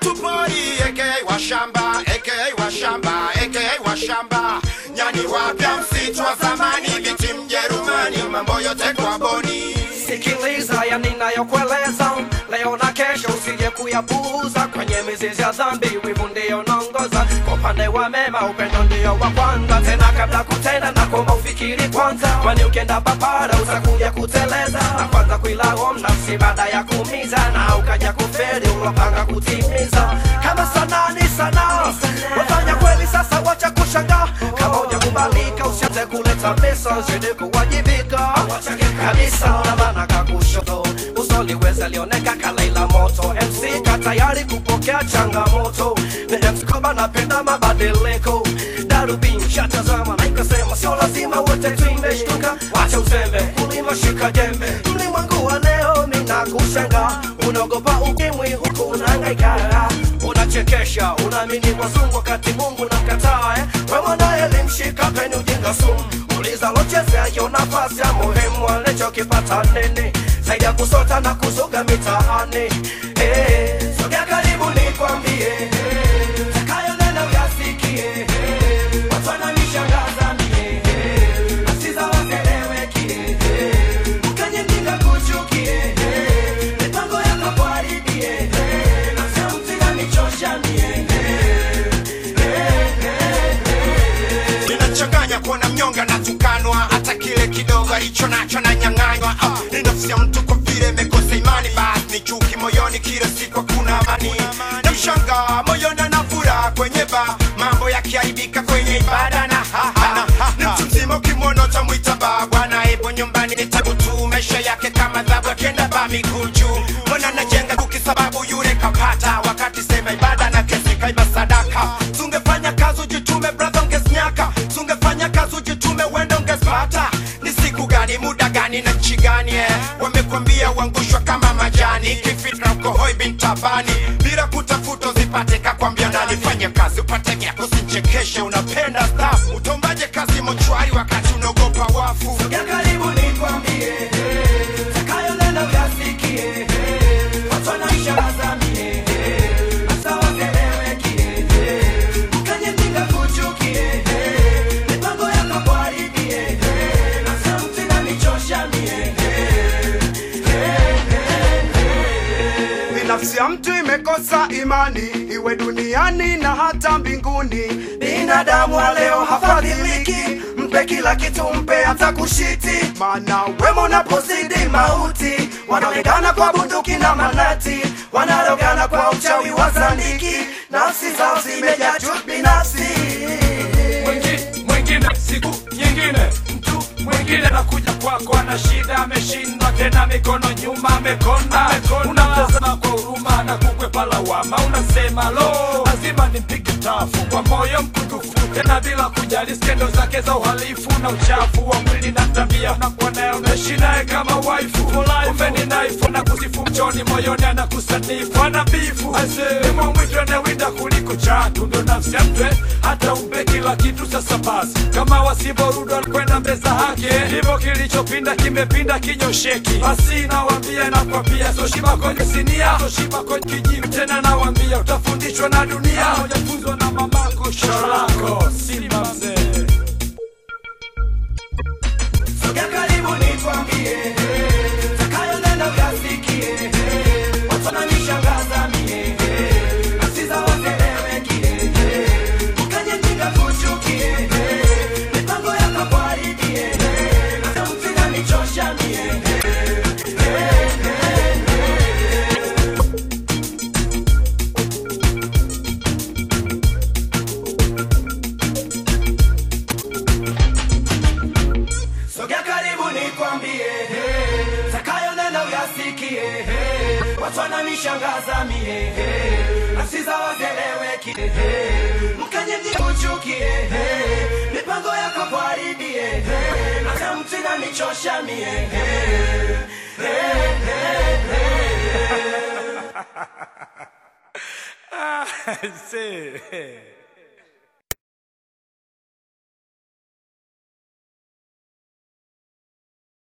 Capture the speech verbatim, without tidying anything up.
hatupoi aka washamba aka washamba aka washamba nyani wapya msitu wa zamani biti Mjerumani mambo yote kwa boni. Sikiliza ya ninayokueleza leo na kesho usije kuyapuuza kwenye mizizi ya dhambi wivu ndio naongoza kwa upande wa mema upendo ndio wa kwanza tena kabla kutenda na kuomba ufikiri kwanza kwani ukienda papara utakuja kuteleza na kwanza kuilaumu nafsi baada ya kuumiza na ukaja kufeli ulopanga kutimiza kama sanaa ni sanaa wafanya kweli sasa wacha kushangaa kama hujakubalika usianze kuleta pesa zidi kuwajibika kabisa na maana kakushoto usoliweza lioneka kalaila moto M C ka tayari kupokea changamoto na M C koba napenda mabadiliko darubini shatazama na ikasema sio lazima wote tuimbe shtuka wacha uzembe kulima shika jembe mlimwengu wa leo mina kushanga unaogopa ukimwi huku unahangaika unachekesha unaamini wazungu wakati Mungu namkataa eh? we mwana elimshika peni ujinga sumu uliza lochezea yo nafasi ya muhimu alichokipata nini zaidi ya kusota na kuzuga mitaani eh, sogea karibu nikwambie eh, takayo nena uyasikie eh, watu wananishangaza mie eh, asiza waseleweki eh, mkanye mjinga kuchukie eh, mipango yako kuharibie eh, na sio mtina nichosha mie Ninachanganya kuona mnyonga na tukanwa hata kile kidogo alicho nacho na nyang'anywa uh, ni nafsi ya mtu kwa vile mekosa imani basi ni chuki moyoni kila siku kuna amani na mshanga moyoni na furaha kwenye ba mambo yakiharibika kwenye ibada na haha ni mtu mzima ukimwona utamwita ba bwana ipo nyumbani ni tabu tu maisha yake kama dhabu akienda ba miguu juu mbona najenga kuki sababu yule kapata wakati sema ibada na kesi kaiba sadaka tungefanya kazi ujitume brother ungesnyaka tungefanya kazi ujitume wenda ungespata ni siku gani muda gani na nchi gani eh? Wamekwambia uangushwa kama majani kifitra uko hoi bintabani bila kutafuta zipate kakwambia nani fanya kazi upate vyako usinchekeshe unapenda staff utombaje kazi mochwari wakati unaogopa wafu sogea karibu nikwambie eh, takayo nena uyasikie eh, watu wananishangaza mie eh, hasa waseleweki eh, mkanye mjinga kuchukie eh, mipango yako kuharibie eh, na sio mtina nichosha mie nafsi ya mtu imekosa imani iwe duniani na hata mbinguni binadamu wa leo hafadhiliki mpe kila kitu mpe hata kushiti maana wema unapozidi mauti wanaonekana kwa bunduki na manati wanarogana kwa uchawi wa zandiki nafsi zao zimejaa chuki binafsi mwingine siku nyingine mtu mwingine nakuja kwako ana shida ameshindwa tena mikono nyuma amekona unamtazama kwa huruma na kukwepa lawama unasema lo lazima nimpige tafu kwa moyo mkundufu tena bila kujali skendo zake za uhalifu na uchafu wa mwili na tabia unakuwa naye unaishi naye kama waifu kumbe ni naifu na kusifu mchoni moyoni anakusanifu ana bifu ni mwamwitu anawinda kuliko chatu ndo nafsi ya mtwe hata umpe kila kitu sasa basi kama wasiborudo alikwenda mbeza hake hivyo kilichopinda kimepinda kinyosheki basi nawambia na kwa pia so shiba kwenye sinia so shiba kwenye kijivu tena nawambia utafundishwa na dunia hujafunzwa na mamako sharako simba mzee sogea karibu nikwambie takayo nena uyasikie watu wananishangaza mie asiza waseleweki mkanye mjinga kuchukie mipango yako kuharibie na sio mtina nichosha mie sogea karibu nikwambie takayo nena uyasikie watu wananishangaza mie nafsi za wazeleweki mkanye mjinga kuchukie mipango yako kuharibie na sio mtina nichosha mie I see.